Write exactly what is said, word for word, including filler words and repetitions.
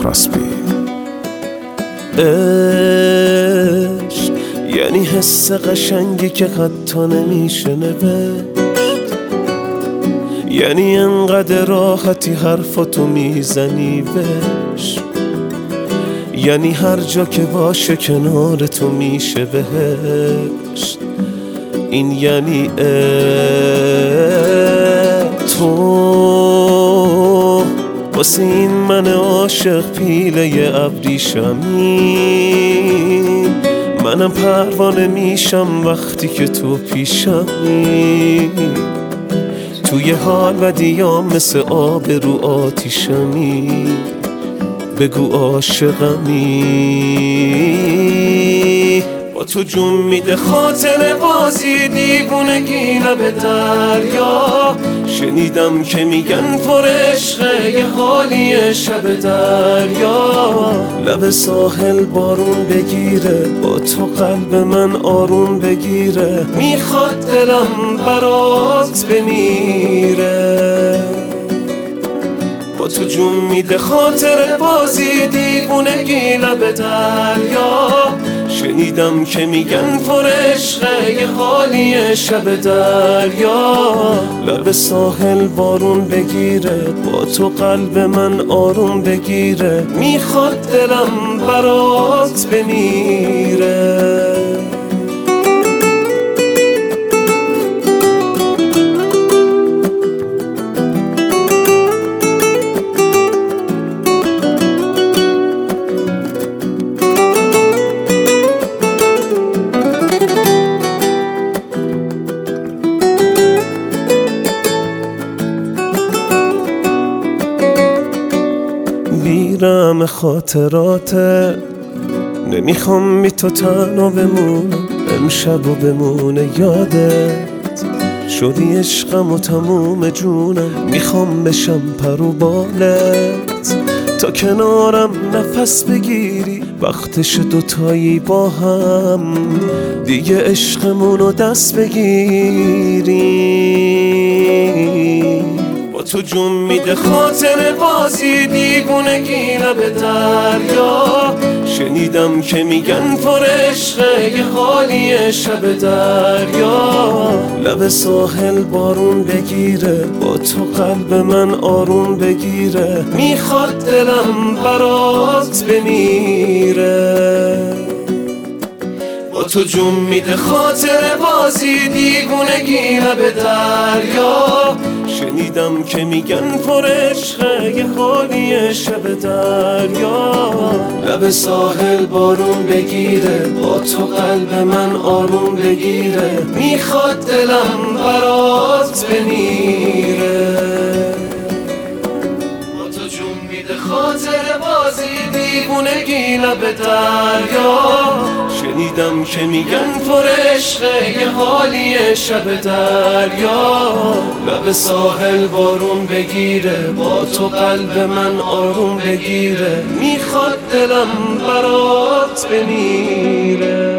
کراسبی. عشق یعنی حس قشنگی که حتی نمیشه نوشت، یعنی انقدر راحتی حرفاتو میزنی بهش، یعنی هر جا که باشه کنار تو میشه بهشت. این یعنی عشق. تو واسه این من عاشق پیله ابریشمی، منم پروانه میشم وقتی که تو پیشمی. توی حال و دیام مثل آب رو آتیشمی، بگو عاشقمی. با تو جون میده خاطر بازی دیوونگی لب دریا، شنیدم که میگن پر عشقه یه حالی شب دریا. لب ساحل بارون بگیره، با تو قلب من آروم بگیره، میخواد دلم برات بمیره. با تو جون میده خاطر بازی دیوونگی لب دریا، شنیدم که میگن پر عشقه یه حالی شب دریا. لب ساحل بارون بگیره، با تو قلب من آروم بگیره، میخواد دلم برات بمیره. بیرم خاطراته، نمیخوام بی تو تنها بمونم، امشب و بمونه یادت. شدی عشقم و تموم جونم، میخوام بشم پر و بالت، تا کنارم نفس بگیری، وقتش دوتایی با هم دیگه عشقمونو دست بگیری. با تو جون میده خاطر بازی دیوونگی لب دریا، شنیدم که میگن پر عشقه یه حالی شب دریا. لب ساحل بارون بگیره، با تو قلب من آروم بگیره، میخواد دلم برات بمیره. با تو جون میده خاطر بازی دیوونگی لب دریا، شنیدم که میگن پر عشقه یه حالی شب دریا. لب ساحل بارون بگیره، با تو قلب من آروم بگیره، میخواد دلم برات بمیره. با تو جون میده خاطر بازی دیوونگی لب دریا، شنیدم که میگن پر عشقه یه حالی شب دریا. لب ساحل بارون بگیره، با تو قلب من آروم بگیره، میخواد دلم برات بمیره.